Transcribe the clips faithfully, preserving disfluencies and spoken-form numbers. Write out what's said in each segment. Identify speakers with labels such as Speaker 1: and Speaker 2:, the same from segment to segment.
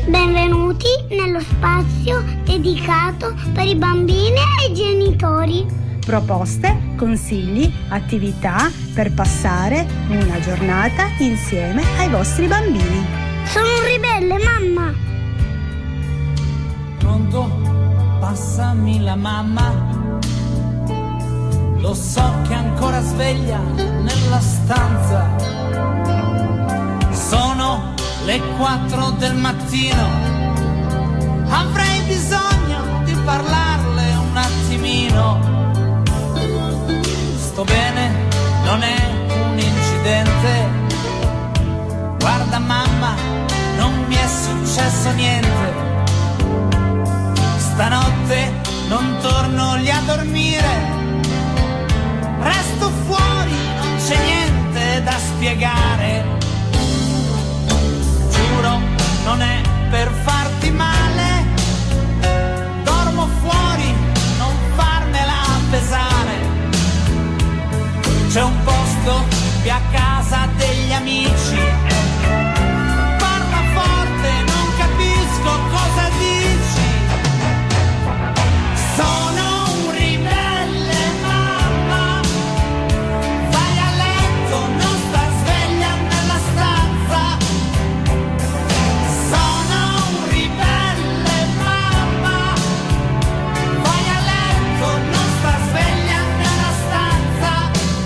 Speaker 1: Benvenuti nello spazio dedicato per i bambini e i genitori.
Speaker 2: Proposte, consigli, attività per passare una giornata insieme ai vostri bambini.
Speaker 1: Sono un ribelle, mamma.
Speaker 3: Pronto? Passami la mamma. Lo so che è ancora sveglia nella stanza. Sono le quattro del mattino. Avrei bisogno di parlarle un attimino. Sto bene, non è un incidente. Guarda mamma, non mi è successo niente. Stanotte non torno lì a dormire. Resto fuori, non c'è niente da spiegare. Giuro, non è per farti male. Dormo fuori, non farmela pesare. C'è un posto qui a casa degli amici. Parla forte, non capisco cosa dici. Sono un ribelle, mamma. Vai a letto, non star sveglia nella stanza. Sono un ribelle, mamma. Vai a letto, non star sveglia nella stanza.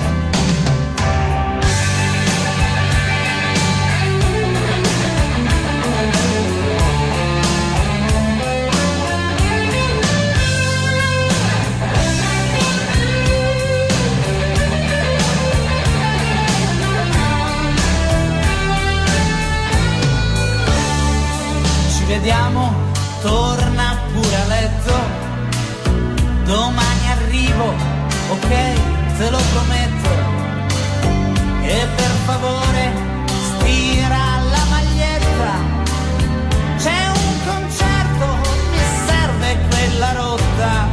Speaker 3: Ci vediamo, torna pure a letto. Domani arrivo, ok, te lo prometto. E per favore stira la maglietta. C'è un concerto, mi serve quella rotta.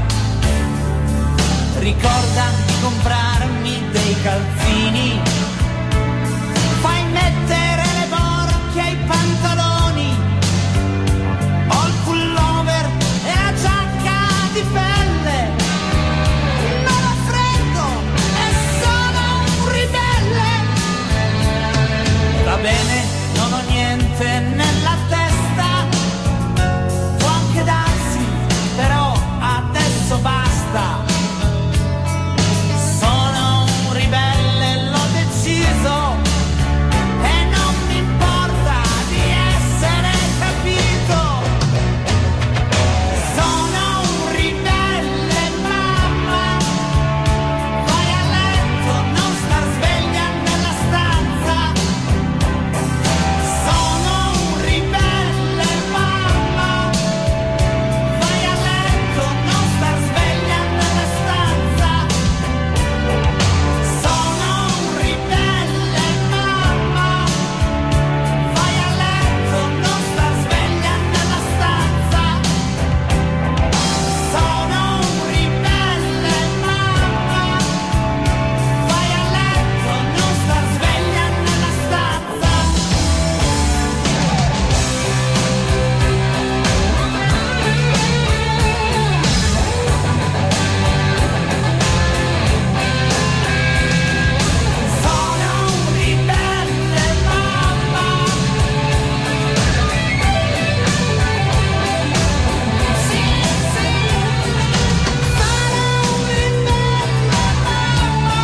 Speaker 3: Ricorda di comprarmi dei calzini. Fai mettere le borchie ai pantaloni. Ho il pullover e la giacca di pelle. Non ho freddo e sono un ribelle. Va bene, non ho niente nella testa. Può anche darsi, però adesso basta. Sono un ribelle, l'ho deciso. E non mi importa di essere capito. Sono un ribelle, mamma. Vai a letto, non star sveglia nella stanza. Sono un ribelle, mamma. Vai a letto, non star sveglia nella stanza. Sono un ribelle, mamma. Vai a letto, non star sveglia nella stanza. Sono un ribelle, mamma. Vai a letto, non star sveglia nella stanza. Sono un ribelle, mamma. Sì, sì. Sono un ribelle, mamma.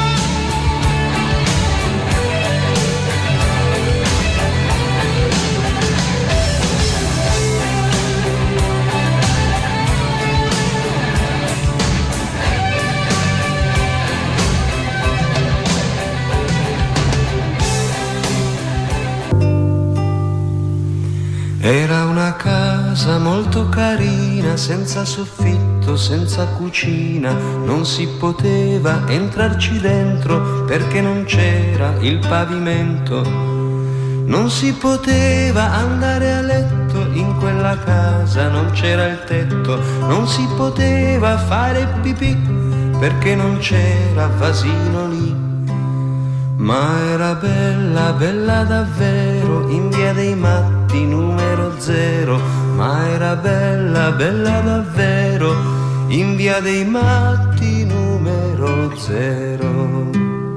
Speaker 4: Era una casa molto carina, senza soffitto, senza cucina, non si poteva entrarci dentro perché non c'era il pavimento. Non si poteva andare a letto in quella casa, non c'era il tetto, non si poteva fare pipì perché non c'era vasino lì. Ma era bella, bella davvero, in via dei Matti numero zero, era bella, bella davvero, in via dei Matti numero zero.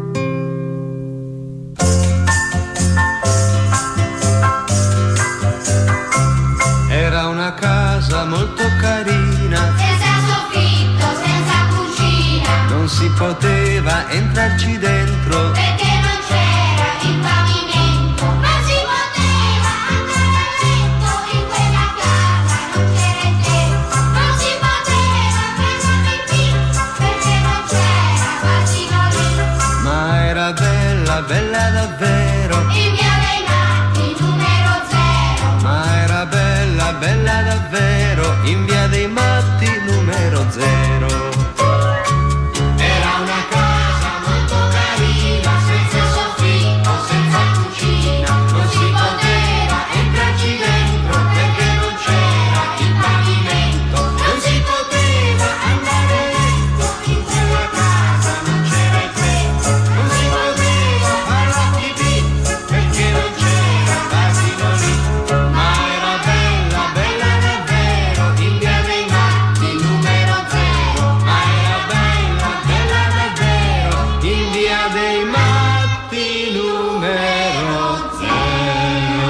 Speaker 4: Era una casa molto carina,
Speaker 5: senza soffitto, senza cucina,
Speaker 4: non si poteva entrarci dentro,
Speaker 5: perché non c'era il pavimento, non si poteva andare a letto in quella casa, non c'era il tetto, non si poteva fare la pipì, perché non c'era l'asilo lì.
Speaker 4: ma era bella, bella davvero,
Speaker 5: In via dei Matti numero zero,
Speaker 4: ma era bella, bella davvero, in via dei Matti numero zero. Era una casa molto carina, senza soffitto, senza cucina, non si poteva entrarci dentro perché non c'era il pavimento, non si poteva andare a letto in quella casa, non c'era il tetto, non si poteva fare la pipì perché non c'era l'asilo lì, ma era bella, bella davvero, in via dei Matti numero zero, ma era bella, bella davvero, in via dei Matti numero zero.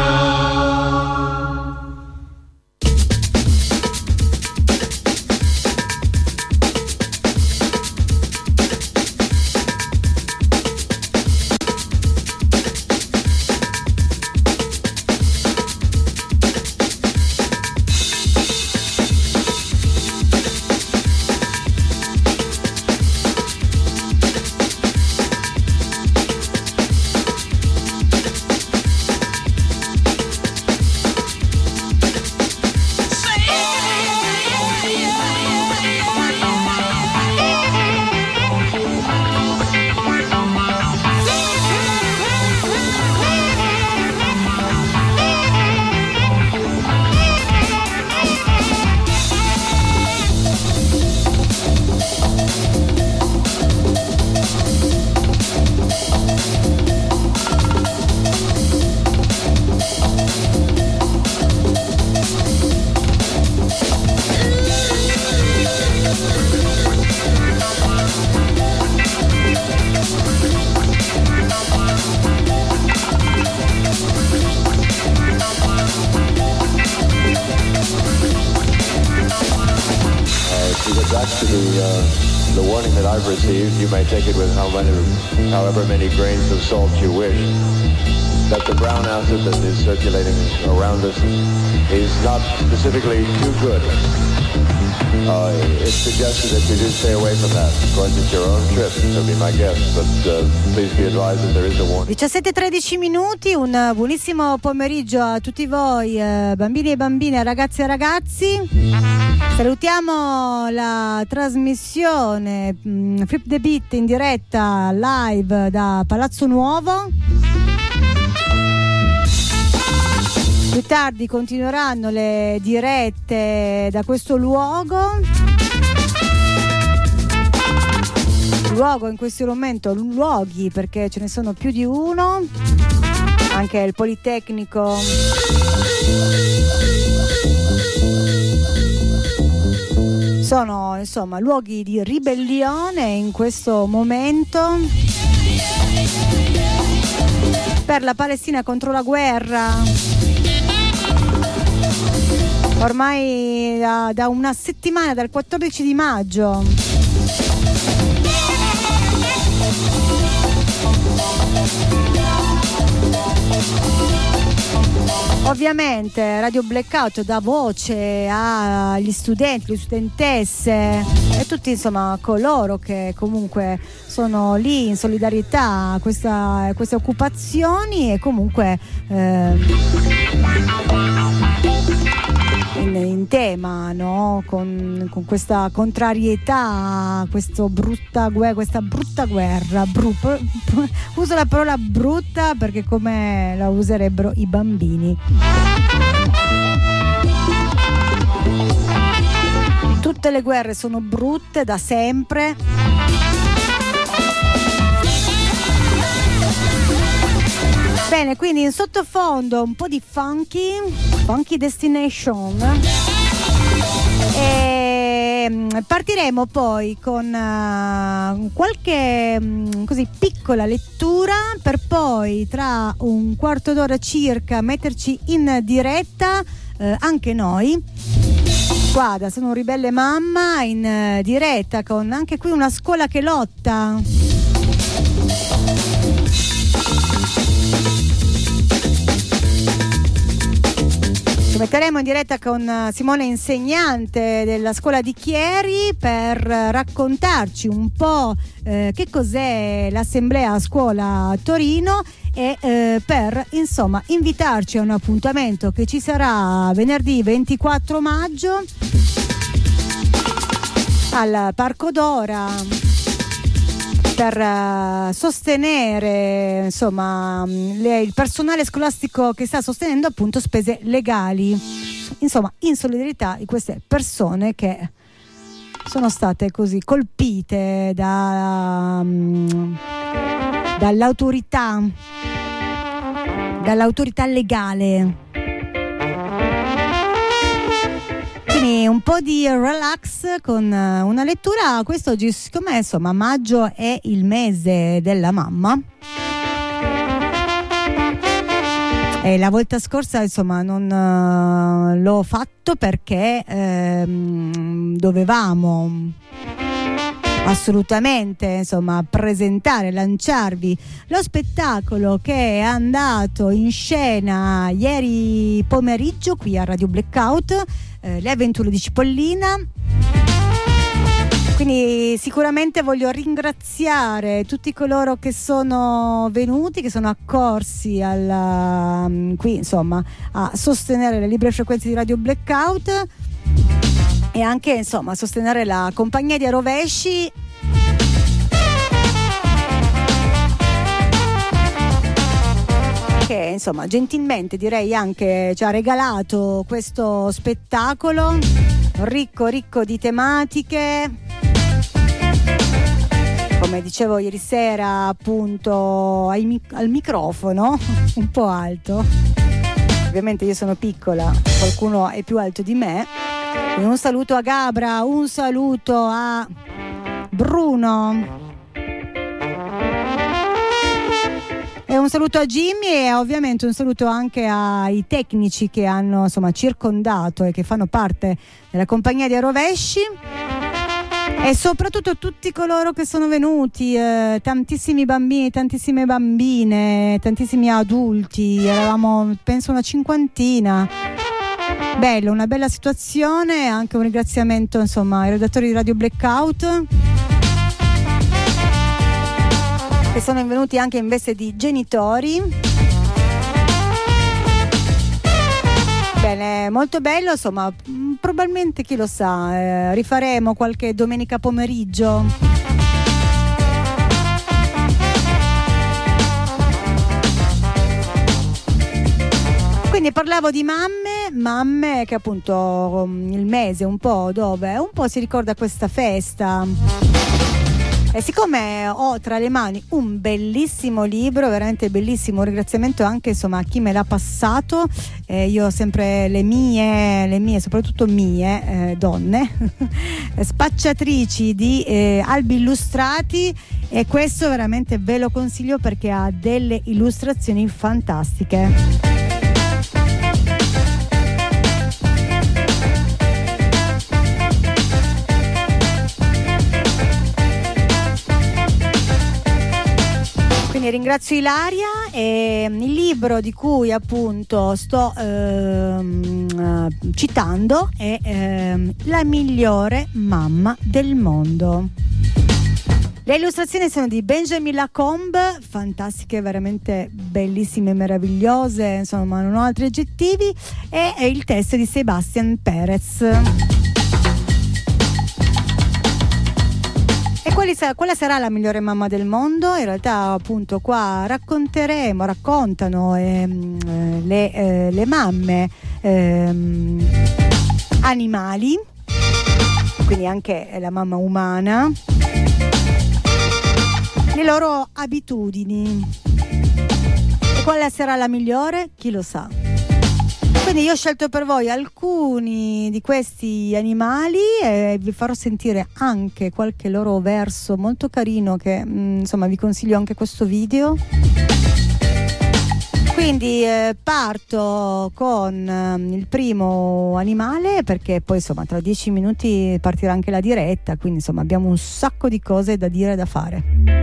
Speaker 6: To get back to the uh, the warning that I've received, you may take it with how many, however many grains of salt you wish, that the brown acid that is circulating around us is not specifically too good. Uh, it's suggested that you do stay away from that. Of course, it's your own trip, so be my guest, but uh, please be advised that there is a warning.
Speaker 2: diciassette e tredici minuti, un buonissimo pomeriggio a tutti voi, eh, bambini e bambine, ragazzi e ragazzi. Salutiamo la trasmissione mh, Flip the Beat in diretta live da Palazzo Nuovo. Più tardi continueranno le dirette da questo luogo. Luogo in questo momento, luoghi perché ce ne sono più di uno, anche il Politecnico. Sono insomma luoghi di ribellione in questo momento per la Palestina contro la guerra. Ormai da, da una settimana, dal quattordici di maggio. Ovviamente Radio Blackout dà voce agli studenti, alle studentesse e tutti insomma coloro che comunque sono lì in solidarietà a questa, queste occupazioni e comunque eh, in, in tema, no? con, con questa contrarietà a questo brutta guerra, questa brutta guerra. Bru, uso la parola brutta perché come la userebbero i bambini. Tutte le guerre sono brutte da sempre. Bene, quindi in sottofondo un po' di funky, Funky Destination. E partiremo poi con uh, qualche um, così piccola lettura per poi tra un quarto d'ora circa metterci in diretta uh, anche noi qua da Sono un ribelle mamma in uh, diretta con anche qui una scuola che lotta. Ci metteremo in diretta con Simone, insegnante della scuola di Chieri, per raccontarci un po' eh, che cos'è l'assemblea a scuola a Torino e eh, per insomma invitarci a un appuntamento che ci sarà venerdì ventiquattro maggio al Parco Dora per uh, sostenere insomma le, il personale scolastico che sta sostenendo appunto spese legali, insomma in solidarietà di queste persone che sono state così colpite da, um, dall'autorità dall'autorità legale. Quindi un po' di relax con una lettura. Quest'oggi, siccome insomma maggio è il mese della mamma e la volta scorsa insomma non uh, l'ho fatto perché ehm, dovevamo assolutamente insomma presentare, lanciarvi lo spettacolo che è andato in scena ieri pomeriggio qui a Radio Blackout, eh, Le avventure di Cipollina. Quindi sicuramente voglio ringraziare tutti coloro che sono venuti, che sono accorsi alla, qui insomma a sostenere le libere frequenze di Radio Blackout e anche insomma sostenere la compagnia di Rovesci che insomma gentilmente direi anche ci ha regalato questo spettacolo ricco ricco di tematiche, come dicevo ieri sera appunto ai mic- al microfono un po' alto, ovviamente io sono piccola, qualcuno è più alto di me. Un saluto a Gabra, un saluto a Bruno e un saluto a Jimmy e ovviamente un saluto anche ai tecnici che hanno insomma circondato e che fanno parte della compagnia di Arovesci e soprattutto tutti coloro che sono venuti, eh, tantissimi bambini, tantissime bambine, tantissimi adulti, eravamo penso una cinquantina. Bello, una bella situazione, anche un ringraziamento insomma ai redattori di Radio Blackout che sono venuti anche in veste di genitori. Bene, molto bello, insomma, probabilmente chi lo sa, eh, rifaremo qualche domenica pomeriggio. Quindi parlavo di mamme, mamme che appunto il mese un po' dove un po' si ricorda questa festa. E siccome ho tra le mani un bellissimo libro, veramente bellissimo, un ringraziamento anche insomma a chi me l'ha passato, eh, io ho sempre le mie, le mie soprattutto mie eh, donne, spacciatrici di eh, albi illustrati, e questo veramente ve lo consiglio perché ha delle illustrazioni fantastiche. Quindi ringrazio Ilaria e il libro di cui appunto sto ehm, citando è ehm, La migliore mamma del mondo. Le illustrazioni sono di Benjamin Lacombe, fantastiche, veramente bellissime, meravigliose, insomma non ho altri aggettivi, e è il testo di Sebastian Perez. E quali sa- quale sarà la migliore mamma del mondo? In realtà appunto qua racconteremo, raccontano ehm, eh, le, eh, le mamme ehm, animali, quindi anche la mamma umana, le loro abitudini. E quale sarà la migliore? Chi lo sa. Quindi io ho scelto per voi alcuni di questi animali e vi farò sentire anche qualche loro verso molto carino che mh, insomma vi consiglio anche questo video. Quindi eh, parto con eh, il primo animale, perché poi insomma tra dieci minuti partirà anche la diretta, quindi insomma abbiamo un sacco di cose da dire e da fare.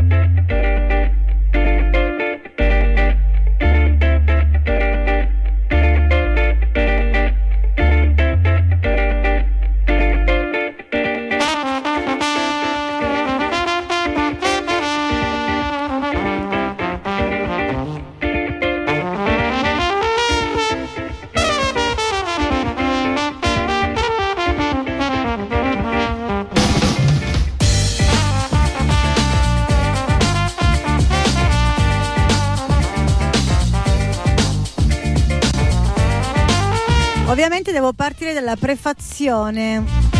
Speaker 2: Ovviamente devo partire dalla prefazione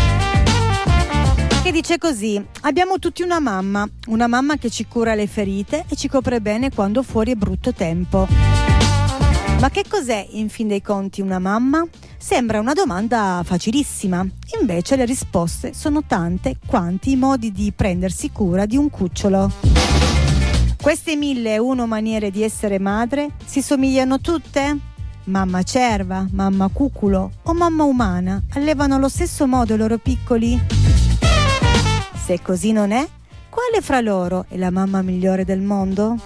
Speaker 2: che dice così: abbiamo tutti una mamma, una mamma che ci cura le ferite e ci copre bene quando fuori è brutto tempo. Ma che cos'è in fin dei conti una mamma? Sembra una domanda facilissima, invece le risposte sono tante quanti i modi di prendersi cura di un cucciolo. Queste mille e uno maniere di essere madre si somigliano tutte? Mamma cerva, mamma cuculo o mamma umana allevano allo stesso modo i loro piccoli? Se così non è, quale fra loro è la mamma migliore del mondo?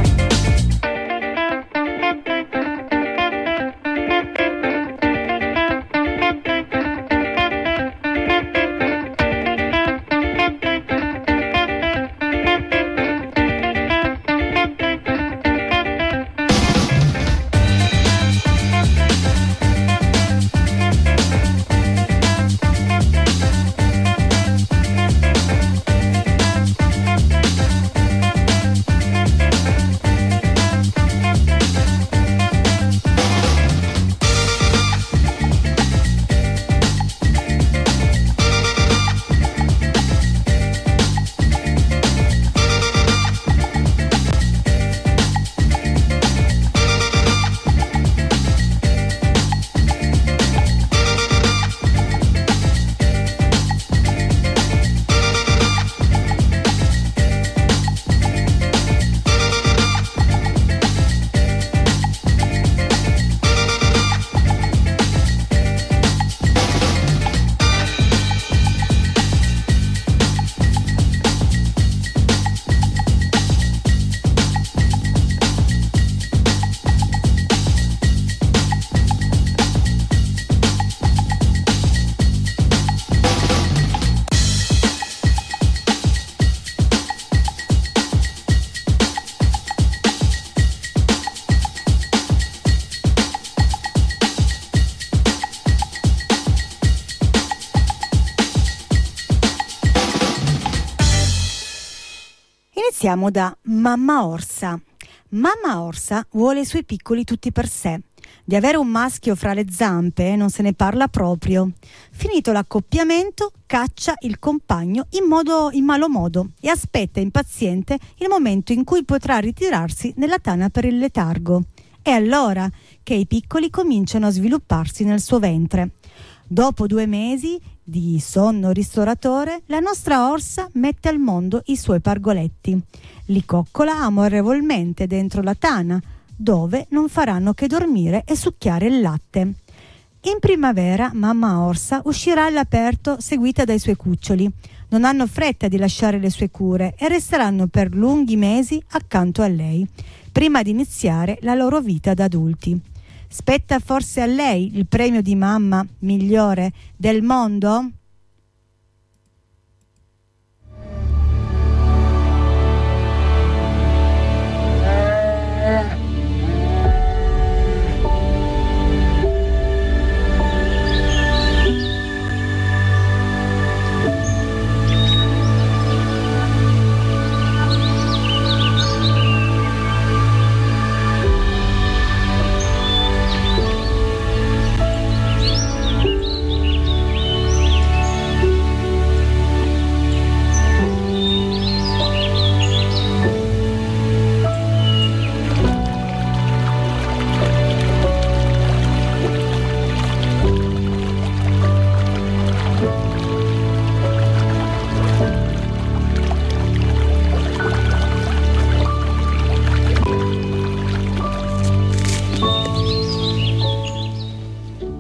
Speaker 2: Iniziamo da mamma orsa. Mamma orsa vuole i suoi piccoli tutti per sé. Di avere un maschio fra le zampe non se ne parla proprio. Finito l'accoppiamento, caccia il compagno in, modo, in malo modo e aspetta impaziente il momento in cui potrà ritirarsi nella tana per il letargo. È allora che i piccoli cominciano a svilupparsi nel suo ventre. Dopo due mesi di sonno ristoratore, la nostra orsa mette al mondo i suoi pargoletti. Li coccola amorevolmente dentro la tana, dove non faranno che dormire e succhiare il latte. In primavera mamma orsa uscirà all'aperto seguita dai suoi cuccioli. Non hanno fretta di lasciare le sue cure e resteranno per lunghi mesi accanto a lei, prima di iniziare la loro vita da adulti. Spetta forse a lei il premio di mamma migliore del mondo?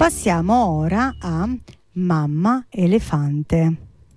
Speaker 2: Passiamo ora a Mamma Elefante.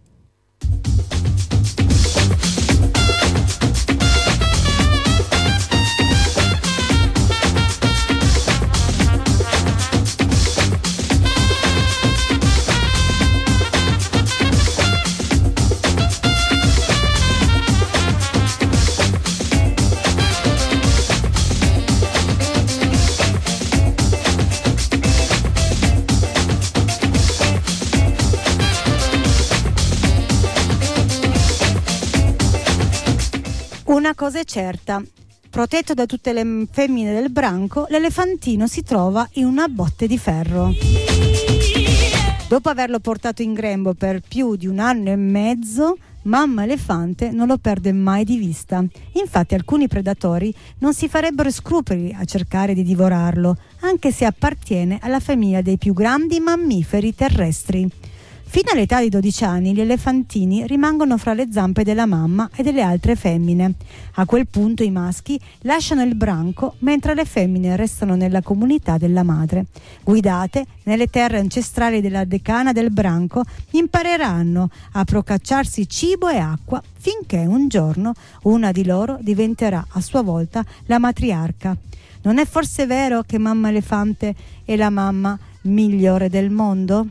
Speaker 2: Una cosa è certa, protetto da tutte le femmine del branco, l'elefantino si trova in una botte di ferro. Dopo averlo portato in grembo per più di un anno e mezzo, mamma elefante non lo perde mai di vista. Infatti alcuni predatori non si farebbero scrupoli a cercare di divorarlo, anche se appartiene alla famiglia dei più grandi mammiferi terrestri. Fino all'età di dodici anni gli elefantini rimangono fra le zampe della mamma e delle altre femmine. A quel punto i maschi lasciano il branco mentre le femmine restano nella comunità della madre. Guidate nelle terre ancestrali della decana del branco, impareranno a procacciarsi cibo e acqua finché un giorno una di loro diventerà a sua volta la matriarca. Non è forse vero che mamma elefante è la mamma migliore del mondo?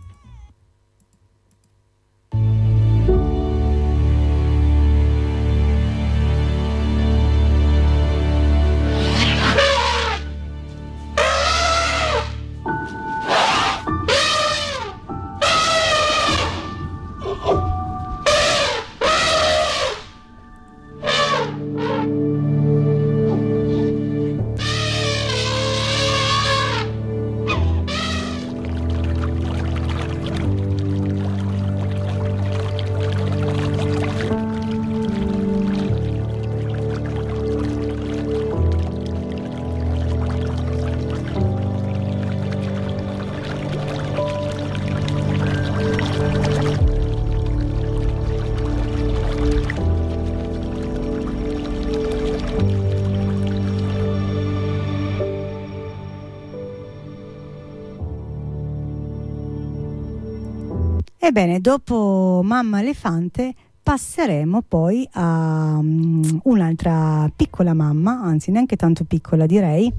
Speaker 2: Ebbene, dopo Mamma Elefante passeremo poi a um, un'altra piccola mamma, anzi neanche tanto piccola direi.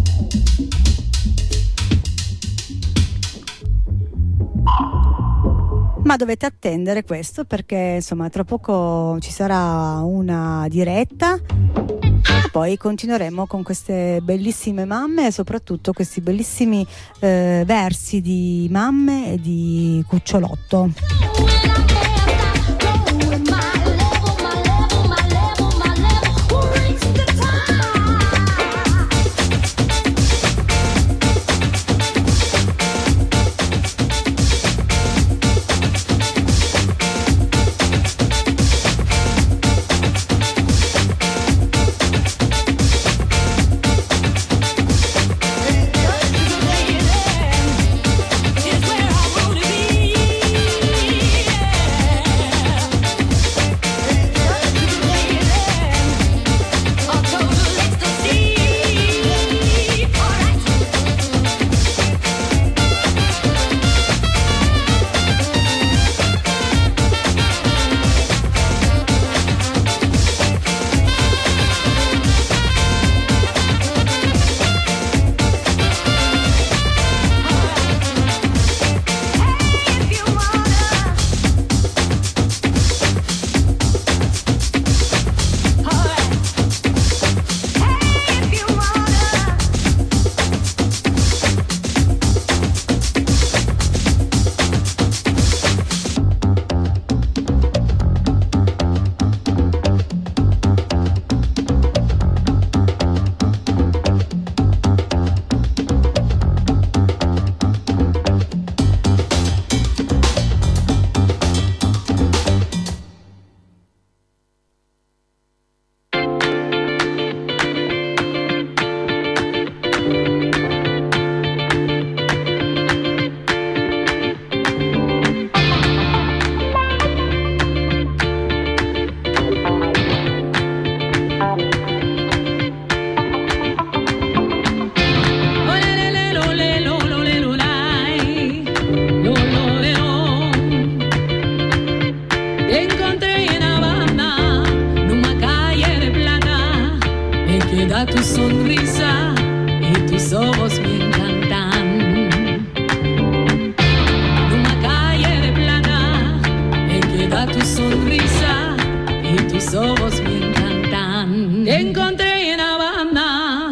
Speaker 2: Ma dovete attendere questo perché insomma tra poco ci sarà una diretta. Poi continueremo con queste bellissime mamme e soprattutto questi bellissimi eh, versi di mamme e di cucciolotto.
Speaker 7: Is where I wanna be. mis ojos me encantan. Te encontré en Habana.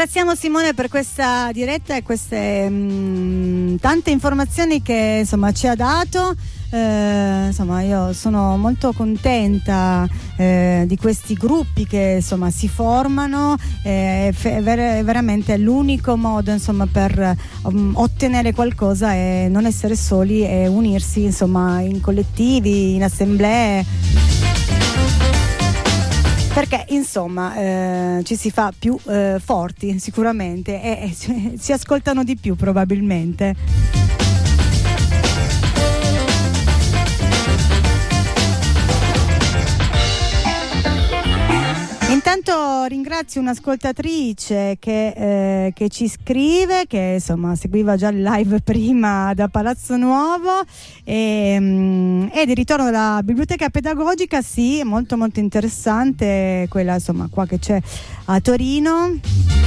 Speaker 2: ringraziamo Simone per questa diretta e queste mh, tante informazioni che insomma ci ha dato. Eh, insomma io sono molto contenta eh, di questi gruppi che insomma si formano, eh, è ver- veramente l'unico modo insomma per um, ottenere qualcosa è non essere soli e unirsi insomma in collettivi, in assemblee, perché insomma eh, ci si fa più eh, forti sicuramente e, e si ascoltano di più probabilmente. Intanto ringrazio un'ascoltatrice che, eh, che ci scrive, che insomma seguiva già il live prima da Palazzo Nuovo e, mm, e di ritorno dalla biblioteca pedagogica, sì, molto molto interessante quella insomma qua che c'è a Torino,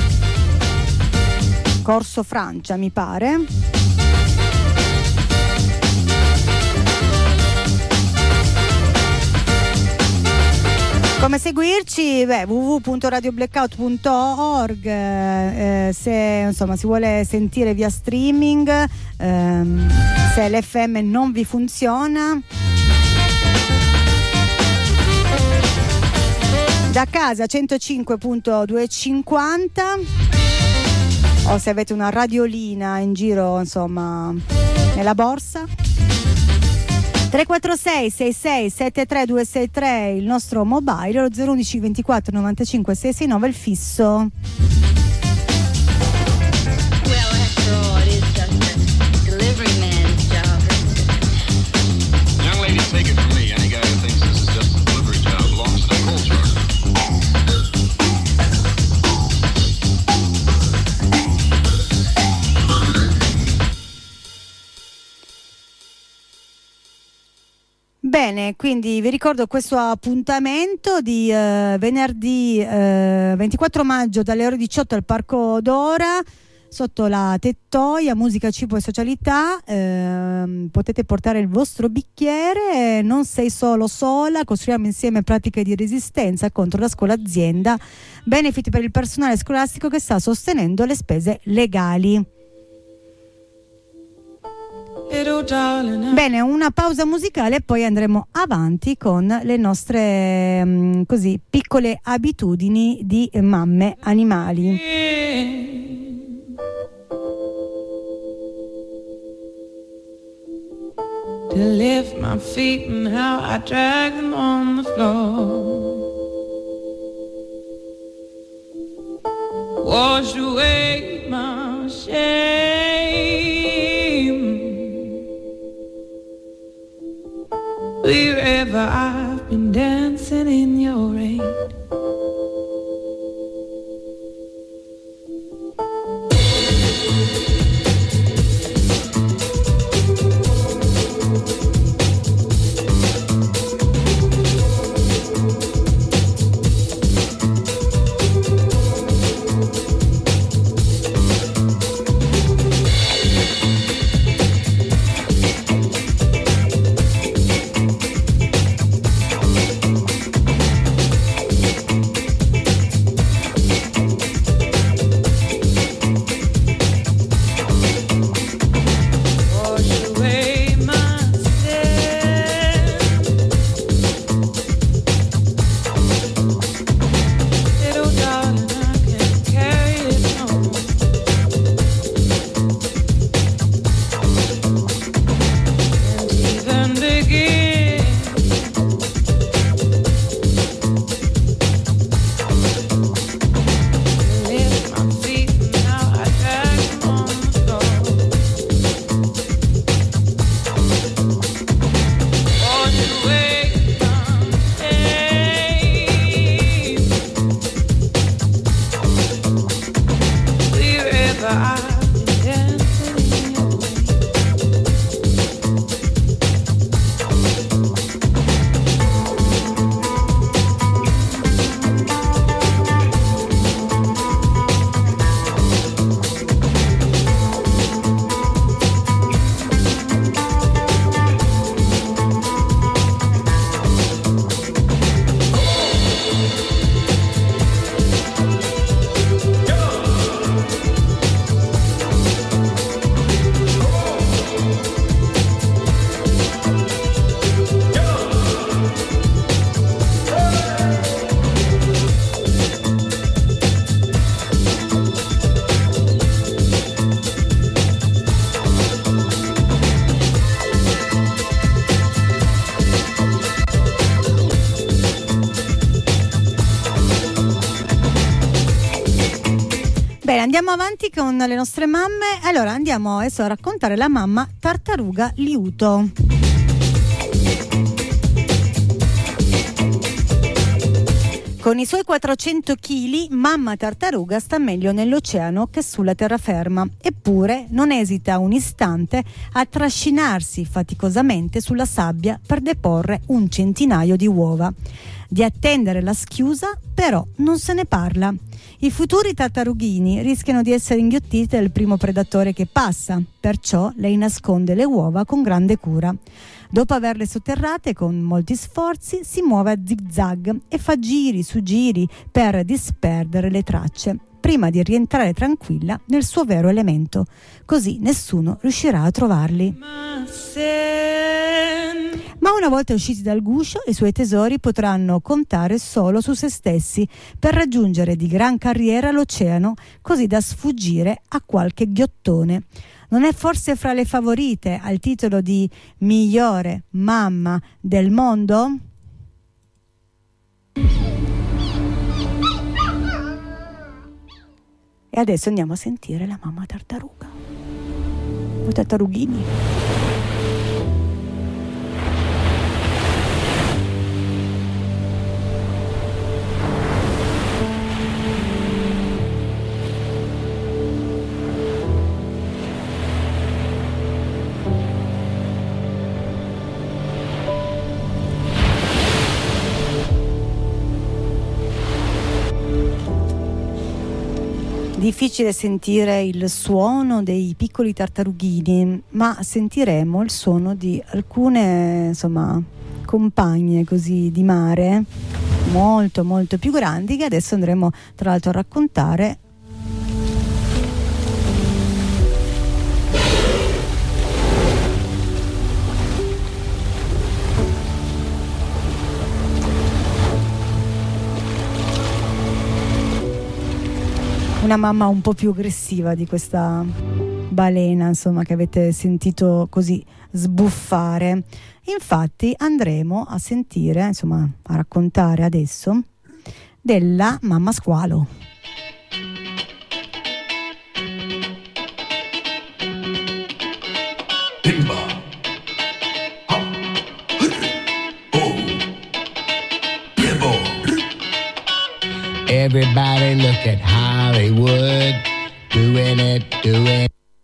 Speaker 2: Corso Francia mi pare. Come seguirci? Beh, w w w punto radio blackout punto org, eh, se insomma si vuole sentire via streaming, ehm, se l'F M non vi funziona. Da casa centocinque punto duecentocinquanta, o se avete una radiolina in giro insomma nella borsa. tre quattro sei sei sei sette tre due sei tre il nostro mobile, lo zero uno uno ventiquattro novantacinque sei sei nove il fisso.
Speaker 8: Well, after all, it is just a delivery man's job.
Speaker 9: Young ladies, take it from me. Any guy who thinks this is just a delivery job belongs to the coal trucker.
Speaker 2: Bene, quindi vi ricordo questo appuntamento di eh, venerdì eh, ventiquattro maggio dalle ore diciotto al Parco Dora, sotto la tettoia, musica, cibo e socialità. Eh, potete portare il vostro bicchiere, non sei solo sola, costruiamo insieme pratiche di resistenza contro la scuola azienda, benefit per il personale scolastico che sta sostenendo le spese legali. Bene, una pausa musicale e poi andremo avanti con le nostre mh, così piccole abitudini di mamme animali.
Speaker 10: To lift my feet and how I drag them on the floor. Wash away my shame. Wherever I've been dancing in your rain.
Speaker 2: Andiamo avanti con le nostre mamme. Allora andiamo adesso a raccontare la mamma tartaruga liuto. Con i suoi quattrocento chili, mamma tartaruga sta meglio nell'oceano che sulla terraferma, eppure non esita un istante a trascinarsi faticosamente sulla sabbia per deporre un centinaio di uova. Di attendere la schiusa, però, non se ne parla. I futuri tartarughini rischiano di essere inghiottiti dal primo predatore che passa, perciò lei nasconde le uova con grande cura. Dopo averle sotterrate con molti sforzi, si muove a zig-zag e fa giri su giri per disperdere le tracce, prima di rientrare tranquilla nel suo vero elemento. Così nessuno riuscirà a trovarli. Ma una volta usciti dal guscio, i suoi tesori potranno contare solo su se stessi per raggiungere di gran carriera l'oceano, così da sfuggire a qualche ghiottone. Non è forse fra le favorite al titolo di migliore mamma del mondo? E adesso andiamo a sentire la mamma tartaruga. O tartarughini. Difficile sentire il suono dei piccoli tartarughini, ma sentiremo il suono di alcune, insomma, compagne così di mare molto molto più grandi, che adesso andremo tra l'altro a raccontare. Una mamma un po' più aggressiva di questa balena, insomma, che avete sentito così sbuffare. Infatti andremo a sentire, insomma, a raccontare adesso della mamma squalo.
Speaker 11: Everybody look at Hollywood, doing it, doing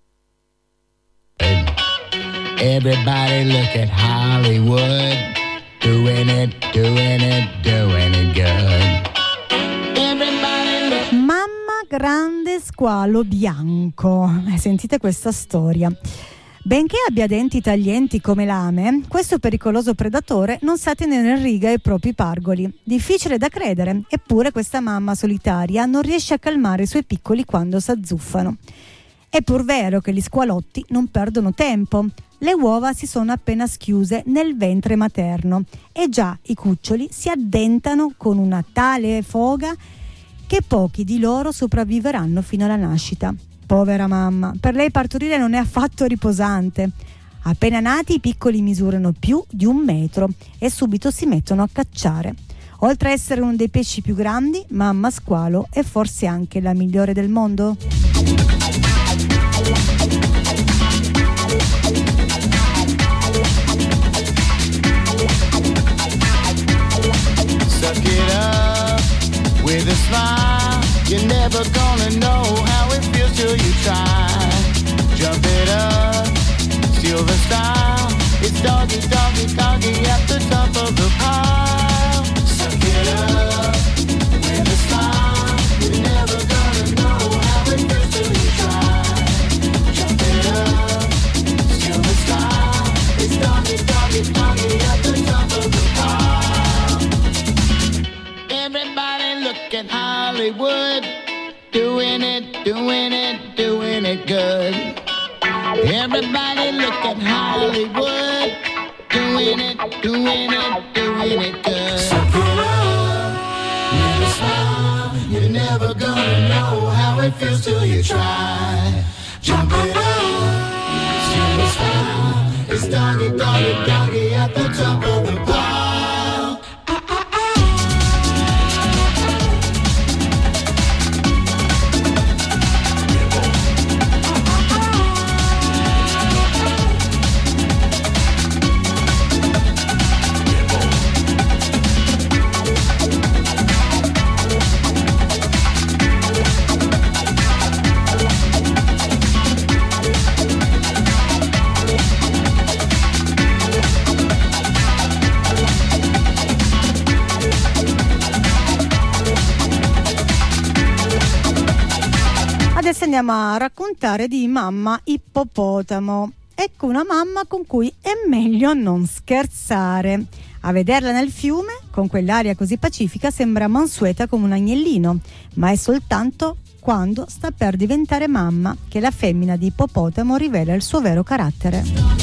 Speaker 11: it. Everybody look at Hollywood, doing it, doing it, doing it good. Everybody look.
Speaker 2: Mamma grande squalo bianco. Eh, sentite questa storia. Benché abbia denti taglienti come lame, questo pericoloso predatore non sa tenere in riga i propri pargoli. Difficile da credere, eppure questa mamma solitaria non riesce a calmare i suoi piccoli quando s'azzuffano. È pur vero che gli squalotti non perdono tempo. Le uova si sono appena schiuse nel ventre materno e già i cuccioli si addentano con una tale foga che pochi di loro sopravviveranno fino alla nascita. Povera mamma, per lei partorire non è affatto riposante. Appena nati i piccoli misurano più di un metro e subito si mettono a cacciare. Oltre a essere uno dei pesci più grandi, mamma squalo è forse anche la migliore del mondo?
Speaker 11: Suck it up with a smile. You're never gonna know how it feels till you try. Jump it up, silver style. It's doggy, doggy, doggy at the top of the pile. Suck it up with a smile. You're never gonna know how it feels till you try. Jump it up, silver style. It's doggy, doggy, doggy at the top of the pile. Everybody look at Hollywood, doing it, doing it, doing it good. Everybody look at Hollywood, doing it, doing it, doing it good. Suck it up, never smile. You're never gonna know how it feels till you try. Jump it up, silver style. It's doggy, doggy, doggy at the top of the pile.
Speaker 2: andiamo a raccontare di mamma ippopotamo. Ecco una mamma con cui è meglio non scherzare. A vederla nel fiume, con quell'aria così pacifica, sembra mansueta come un agnellino, ma è soltanto quando sta per diventare mamma che la femmina di ippopotamo rivela il suo vero carattere.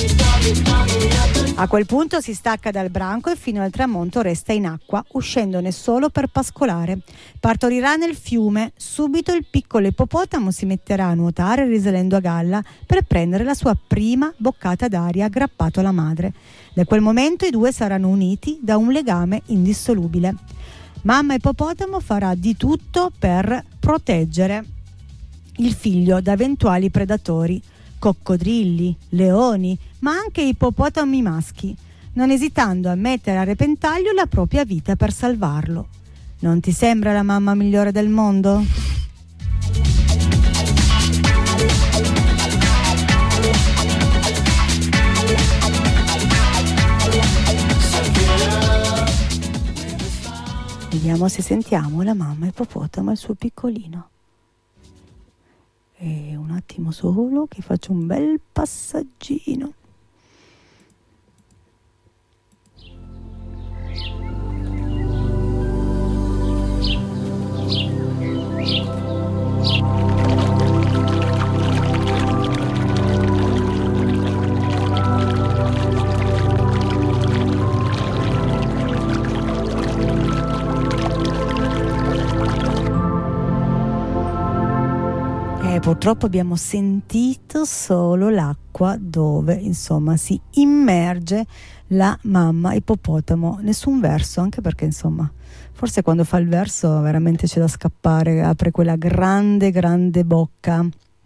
Speaker 2: A quel punto si stacca dal branco e fino al tramonto resta in acqua, uscendone solo per pascolare. Partorirà nel fiume, subito il piccolo ippopotamo si metterà a nuotare risalendo a galla per prendere la sua prima boccata d'aria aggrappato alla madre. Da quel momento i due saranno uniti da un legame indissolubile. Mamma ippopotamo farà di tutto per proteggere il figlio da eventuali predatori, coccodrilli, leoni, ma anche ippopotami maschi, non esitando a mettere a repentaglio la propria vita per salvarlo. Non ti sembra la mamma migliore del mondo? Vediamo se sentiamo la mamma ippopotamo e il suo piccolino. E un attimo solo che faccio un bel passaggino. Purtroppo abbiamo sentito solo l'acqua dove insomma si immerge la mamma ippopotamo, nessun verso, anche perché insomma forse quando fa il verso veramente c'è da scappare, apre quella grande grande bocca.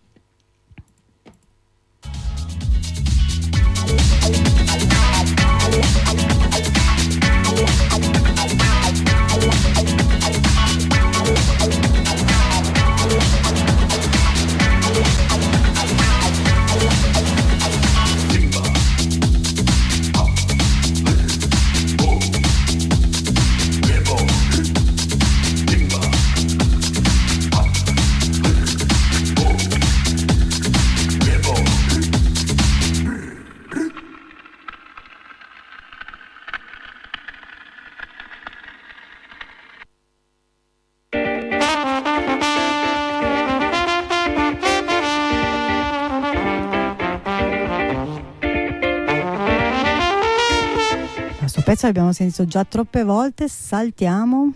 Speaker 2: Pezzo l'abbiamo sentito già troppe volte, saltiamo,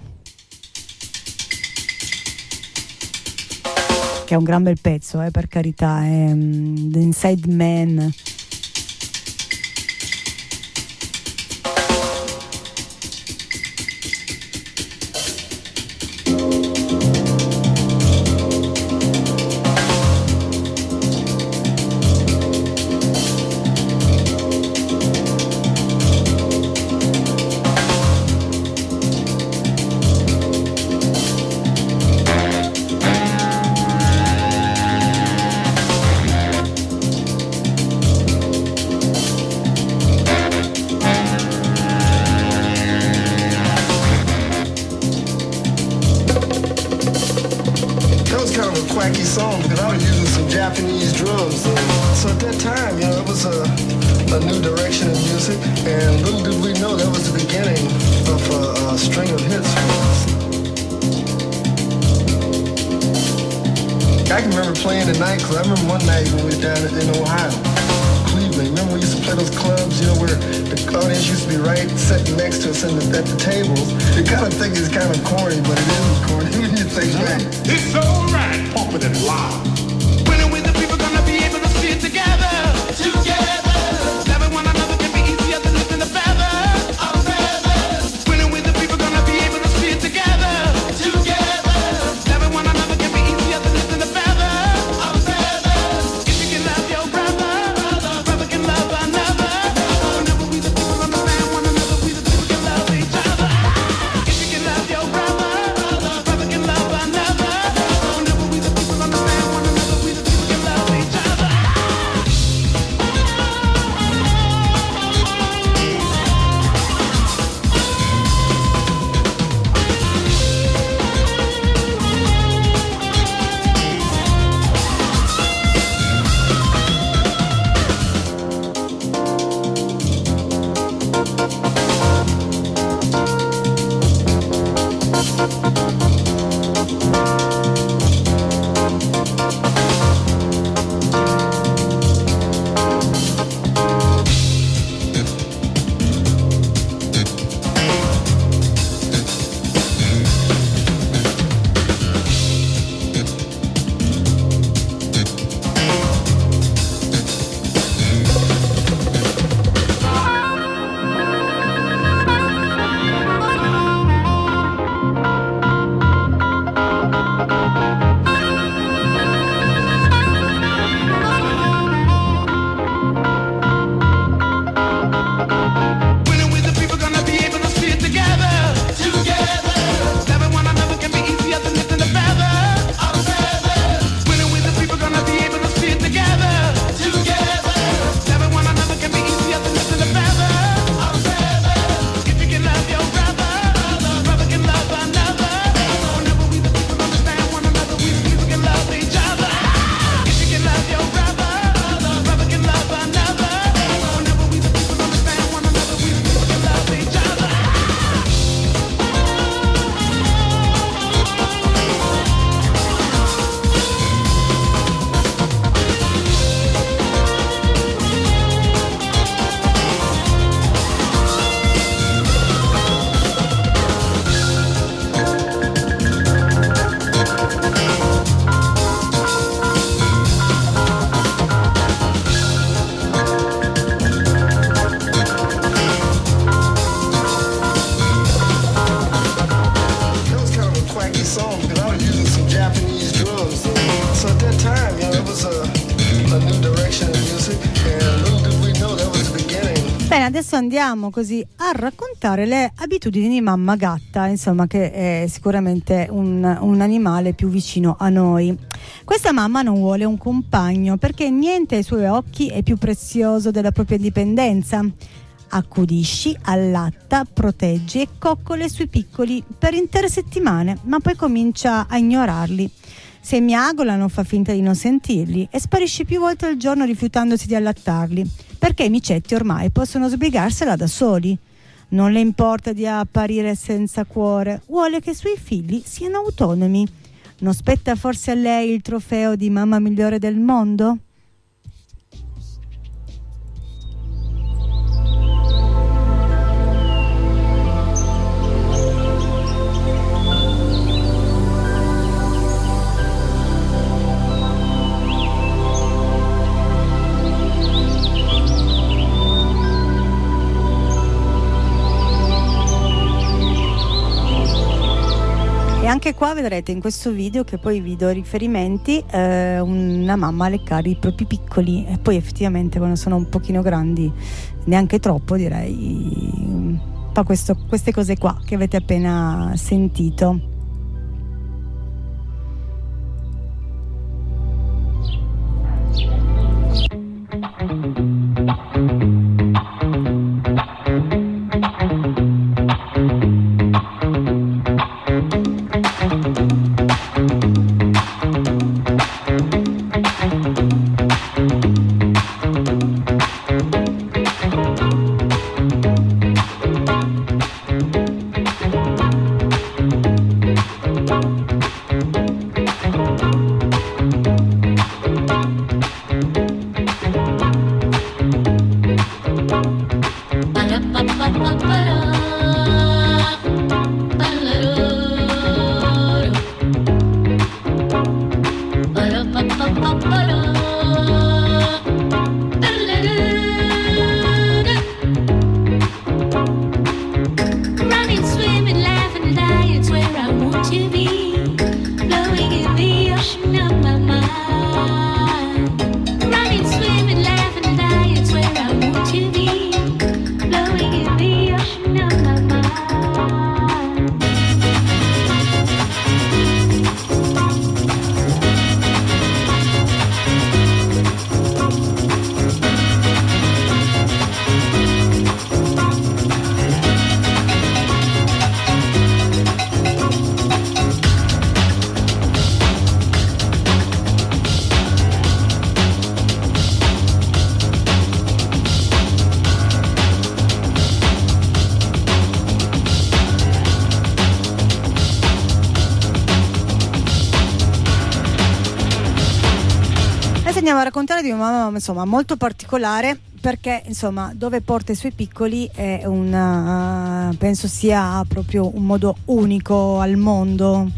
Speaker 2: che è un gran bel pezzo, eh, per carità, è um, The Inside Man.
Speaker 12: Never
Speaker 2: adesso andiamo così a raccontare le abitudini di mamma gatta, insomma, che è sicuramente un, un animale più vicino a noi. Questa mamma non vuole un compagno perché niente ai suoi occhi è più prezioso della propria indipendenza. Accudisci, allatta, protegge e coccola i suoi piccoli per intere settimane, ma poi comincia a ignorarli. Se miagolano fa finta di non sentirli e sparisce più volte al giorno rifiutandosi di allattarli, perché i micetti ormai possono sbrigarsela da soli. Non le importa di apparire senza cuore, vuole che i suoi figli siano autonomi. Non spetta forse a lei il trofeo di mamma migliore del mondo? Anche qua vedrete in questo video, che poi vi do riferimenti, eh, una mamma a leccare i propri piccoli, e poi effettivamente quando sono un pochino grandi, neanche troppo direi, fa questo, queste cose qua che avete appena sentito. Andiamo a raccontare di una mamma, insomma, molto particolare, perché insomma dove porta i suoi piccoli è una, penso sia proprio un modo unico al mondo.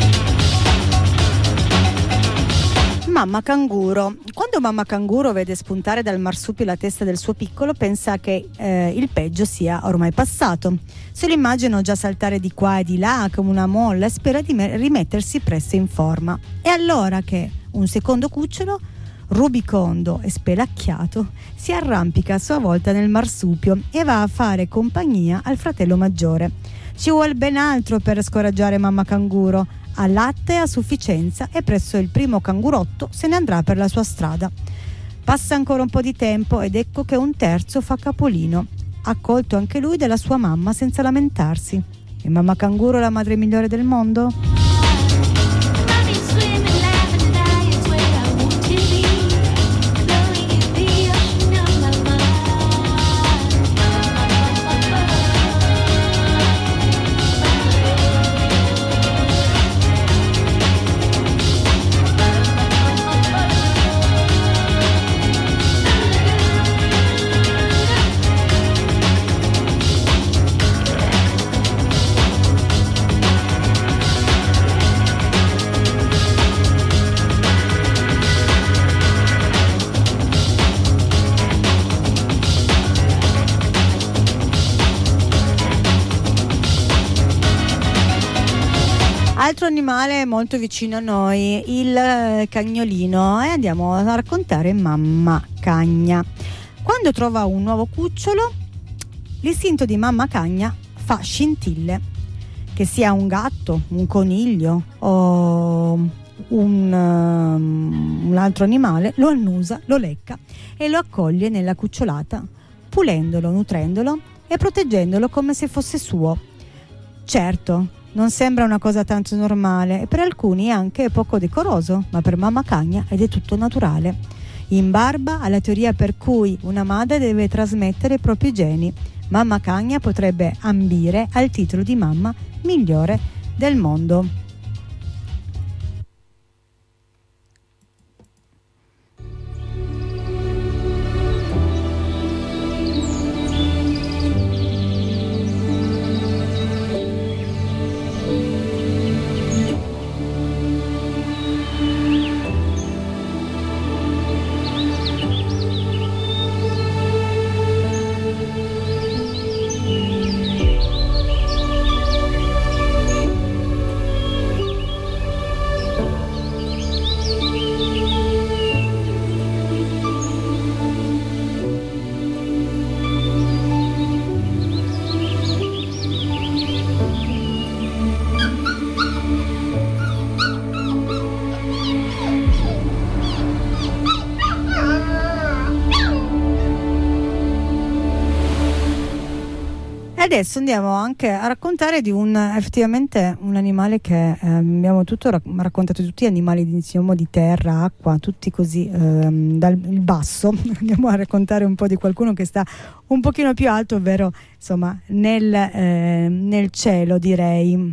Speaker 2: Mamma canguro. Quando mamma canguro vede spuntare dal marsupio la testa del suo piccolo, pensa che eh, il peggio sia ormai passato. Se lo immagino già saltare di qua e di là come una molla e spera di me- rimettersi presto in forma. È allora che un secondo cucciolo, rubicondo e spelacchiato, si arrampica a sua volta nel marsupio e va a fare compagnia al fratello maggiore. Ci vuole ben altro per scoraggiare mamma canguro. Ha latte a sufficienza e presso il primo cangurotto se ne andrà per la sua strada. Passa ancora un po' di tempo ed ecco che un terzo fa capolino, accolto anche lui dalla sua mamma senza lamentarsi. E mamma canguro la madre migliore del mondo? Altro animale molto vicino a noi, il cagnolino, e andiamo a raccontare mamma cagna. Quando trova un nuovo cucciolo l'istinto di mamma cagna fa scintille. Che sia un gatto, un coniglio o un, um, un altro animale, lo annusa, lo lecca e lo accoglie nella cucciolata, pulendolo, nutrendolo e proteggendolo come se fosse suo. Certo, non sembra una cosa tanto normale e per alcuni è anche poco decoroso, ma per mamma cagna ed è tutto naturale, in barba alla teoria per cui una madre deve trasmettere i propri geni. Mamma cagna potrebbe ambire al titolo di mamma migliore del mondo. Adesso andiamo anche a raccontare di un effettivamente un animale che eh, abbiamo tutto rac- raccontato, tutti gli animali diciamo, di terra, acqua, tutti così ehm, dal il basso. Andiamo a raccontare un po' di qualcuno che sta un pochino più alto, ovvero insomma nel, eh, nel cielo, direi.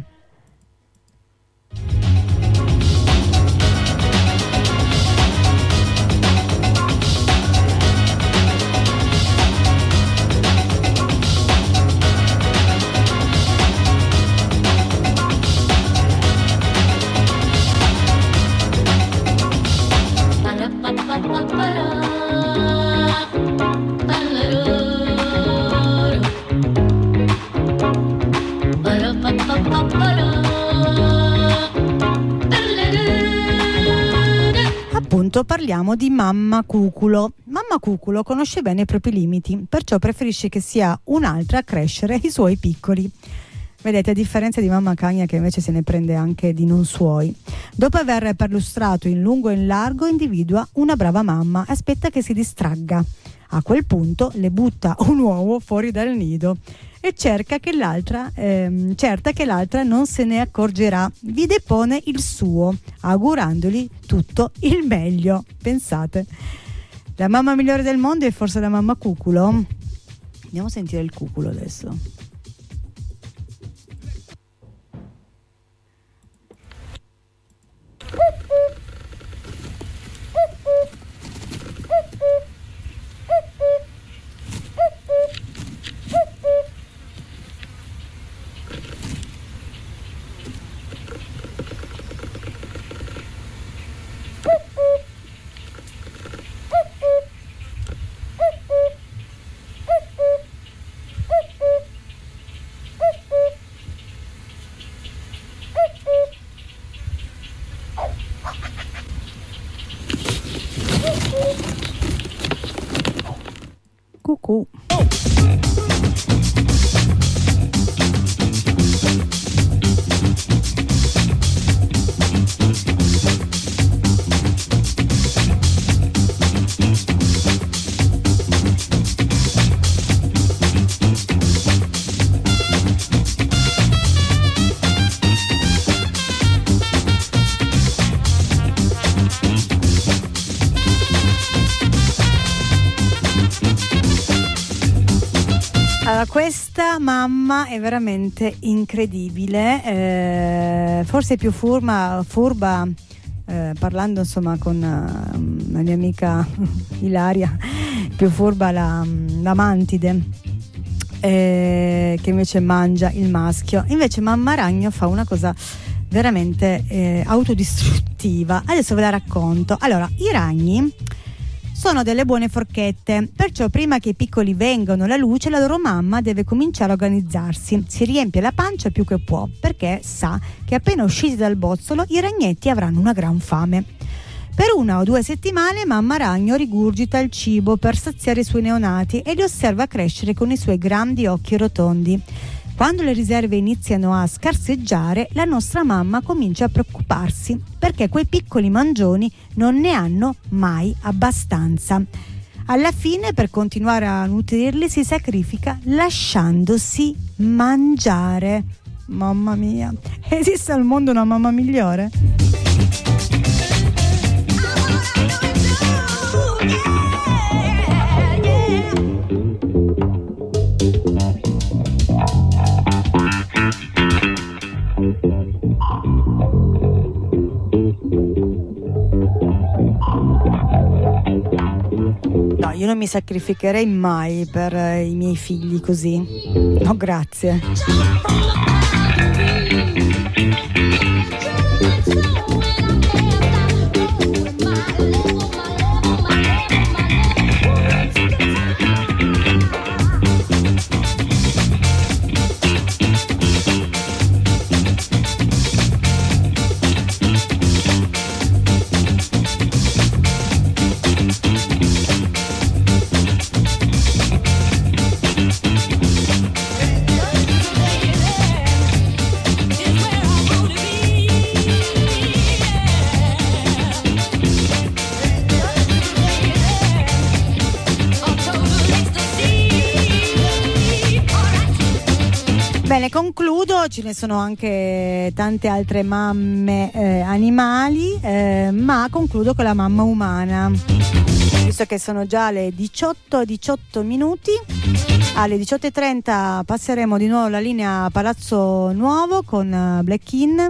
Speaker 2: Appunto parliamo di mamma cuculo. Mamma cuculo conosce bene i propri limiti, perciò preferisce che sia un'altra a crescere i suoi piccoli. Vedete, a differenza di mamma cagna che invece se ne prende anche di non suoi. Dopo aver perlustrato in lungo e in largo, individua una brava mamma e aspetta che si distragga. A quel punto le butta un uovo fuori dal nido e cerca che l'altra, ehm, certa che l'altra non se ne accorgerà. Vi depone il suo, augurandogli tutto il meglio. Pensate, la mamma migliore del mondo è forse la mamma cuculo? Andiamo a sentire il cuculo adesso. Cucù. Allora, questa mamma è veramente incredibile, eh, forse più furba, furba eh, parlando insomma con uh, la mia amica Ilaria, più furba la, la mantide eh, che invece mangia il maschio. Invece mamma ragno fa una cosa veramente eh, autodistruttiva. Adesso ve la racconto. Allora, i ragni sono delle buone forchette, perciò prima che i piccoli vengano alla luce la loro mamma deve cominciare a organizzarsi. Si riempie la pancia più che può, perché sa che appena usciti dal bozzolo i ragnetti avranno una gran fame. Per una o due settimane mamma ragno rigurgita il cibo per saziare i suoi neonati e li osserva crescere con i suoi grandi occhi rotondi. Quando le riserve iniziano a scarseggiare, la nostra mamma comincia a preoccuparsi perché quei piccoli mangioni non ne hanno mai abbastanza. Alla fine, per continuare a nutrirli, si sacrifica lasciandosi mangiare. Mamma mia, esiste al mondo una mamma migliore? No, io non mi sacrificherei mai per eh, i miei figli così. No, grazie. Bene, concludo, ce ne sono anche tante altre mamme eh, animali, eh, ma concludo con la mamma umana, visto che sono già le diciotto e diciotto minuti. Alle diciotto e trenta passeremo di nuovo la linea Palazzo Nuovo con uh, Black In.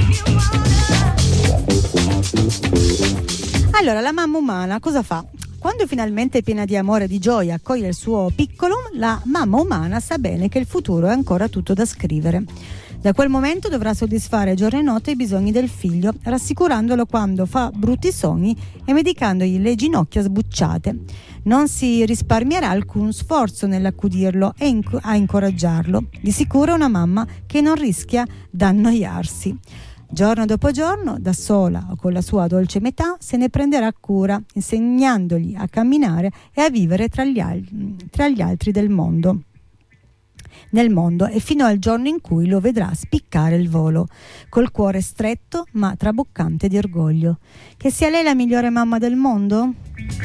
Speaker 2: Allora, la mamma umana cosa fa? Quando finalmente piena di amore e di gioia accoglie il suo piccolo, la mamma umana sa bene che il futuro è ancora tutto da scrivere. Da quel momento dovrà soddisfare giorno e notte i bisogni del figlio, rassicurandolo quando fa brutti sogni e medicandogli le ginocchia sbucciate. Non si risparmierà alcun sforzo nell'accudirlo e inc- a incoraggiarlo. Di sicuro è una mamma che non rischia d'annoiarsi. Giorno dopo giorno, da sola o con la sua dolce metà, se ne prenderà cura, insegnandogli a camminare e a vivere tra gli, al- tra gli altri del mondo. Nel mondo e fino al giorno in cui lo vedrà spiccare il volo, col cuore stretto ma traboccante di orgoglio. Che sia lei la migliore mamma del mondo?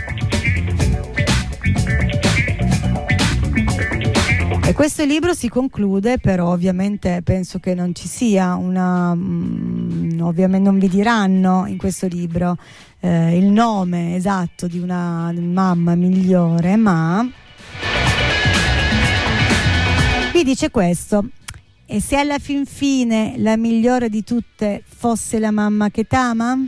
Speaker 2: E questo libro si conclude, però ovviamente penso che non ci sia una, mm, ovviamente non vi diranno in questo libro eh, il nome esatto di una mamma migliore, ma vi dice questo: e se alla fin fine la migliore di tutte fosse la mamma che t'ama?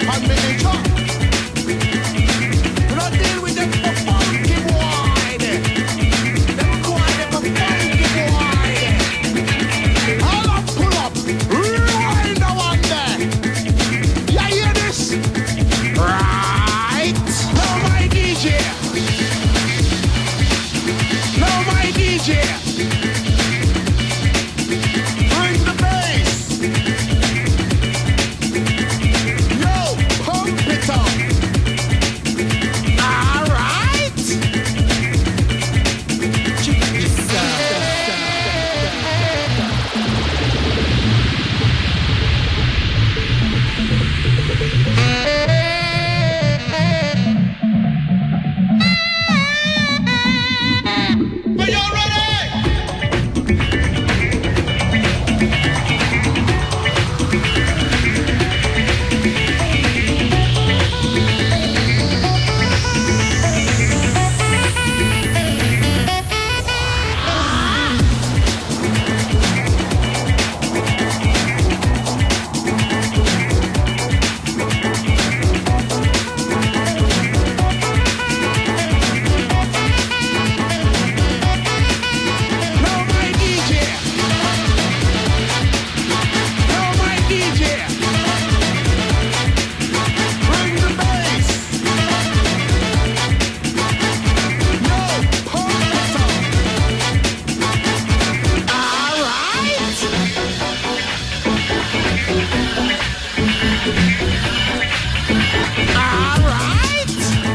Speaker 11: and me in chop. We don't deal with them for funky boy. Them boy, them for funky boy. All up, pull up, right now and there. You hear this? Right. Now my D J. Now my D J. Bring the bass. Yo, pump it up. All right. Are you ready? Now my D J. Now my D J. Bring the bass. Yo, pump it up. All right. All right.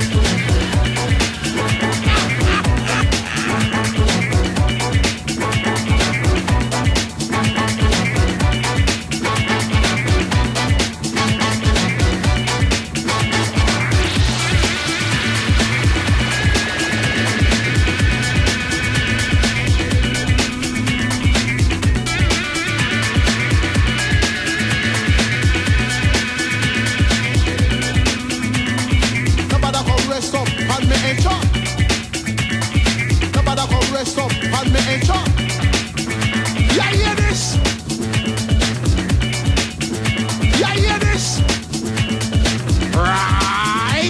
Speaker 11: Nobody come rest up and me in chop. Nobody come rest up and me in chop. You hear this? You hear this? Right.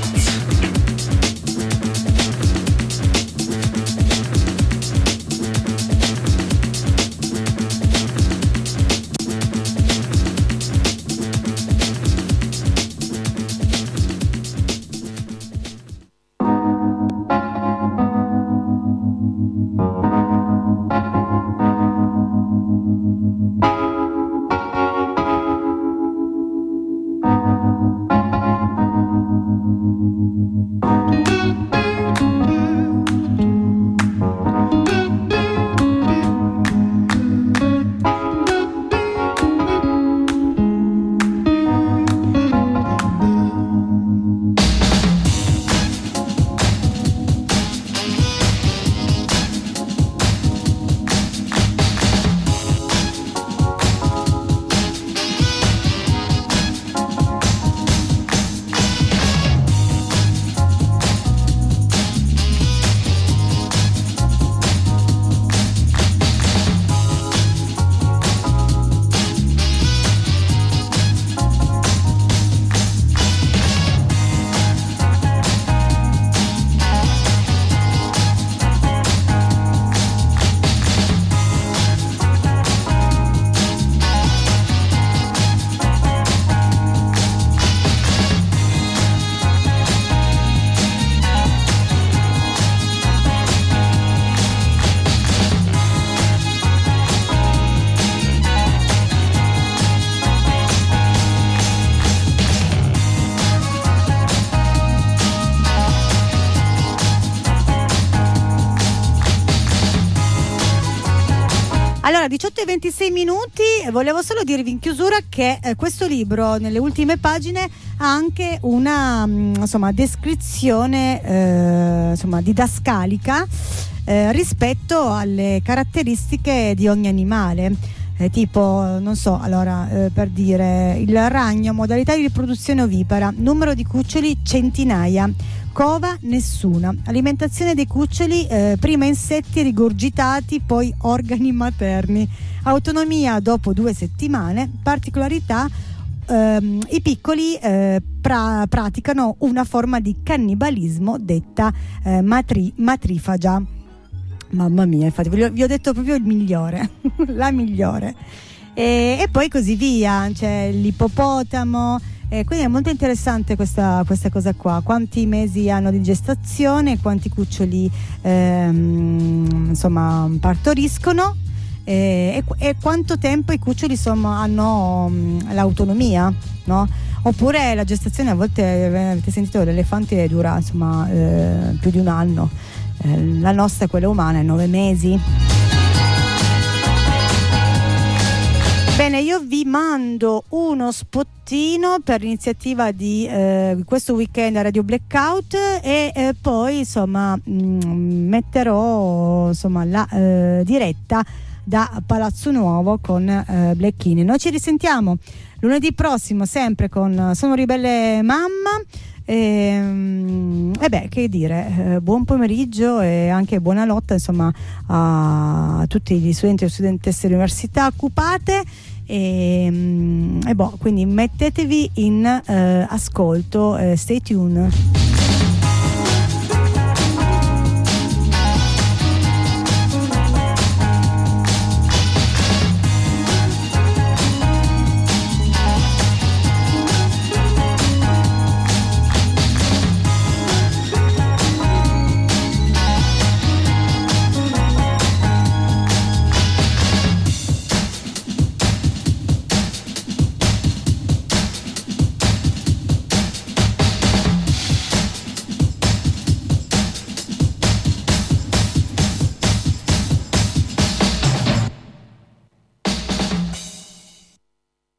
Speaker 2: Allora, diciotto e ventisei minuti, volevo solo dirvi in chiusura che eh, questo libro nelle ultime pagine ha anche una mh, insomma descrizione eh, insomma didascalica eh, rispetto alle caratteristiche di ogni animale. Eh, tipo, non so, allora eh, per dire il ragno, modalità di riproduzione ovipara, numero di cuccioli centinaia, cova nessuna, alimentazione dei cuccioli, eh, prima insetti rigurgitati, poi organi materni, autonomia dopo due settimane, particolarità ehm, i piccoli eh, pra- praticano una forma di cannibalismo detta eh, matri- matrifagia. Mamma mia, infatti vi ho, vi ho detto proprio il migliore, la migliore. E, e poi così via, c'è l'ippopotamo. Eh, quindi è molto interessante questa, questa cosa qua. Quanti mesi hanno di gestazione, quanti cuccioli ehm, insomma partoriscono, eh, e, e quanto tempo i cuccioli insomma hanno mh, l'autonomia, no? Oppure la gestazione, a volte avete sentito, l'elefante dura insomma eh, più di un anno, eh, la nostra, quella umana, è nove mesi. Bene, io vi mando uno spottino per l'iniziativa di eh, questo weekend a Radio Blackout e eh, poi insomma mh, metterò insomma la eh, diretta da Palazzo Nuovo con eh, Blacchini. Noi ci risentiamo lunedì prossimo sempre con Sono Ribelle Mamma. E, e beh, che dire, eh, buon pomeriggio e anche buona lotta insomma a tutti gli studenti e studentesse dell'università occupate e, e boh, quindi mettetevi in eh, ascolto, eh, stay tuned.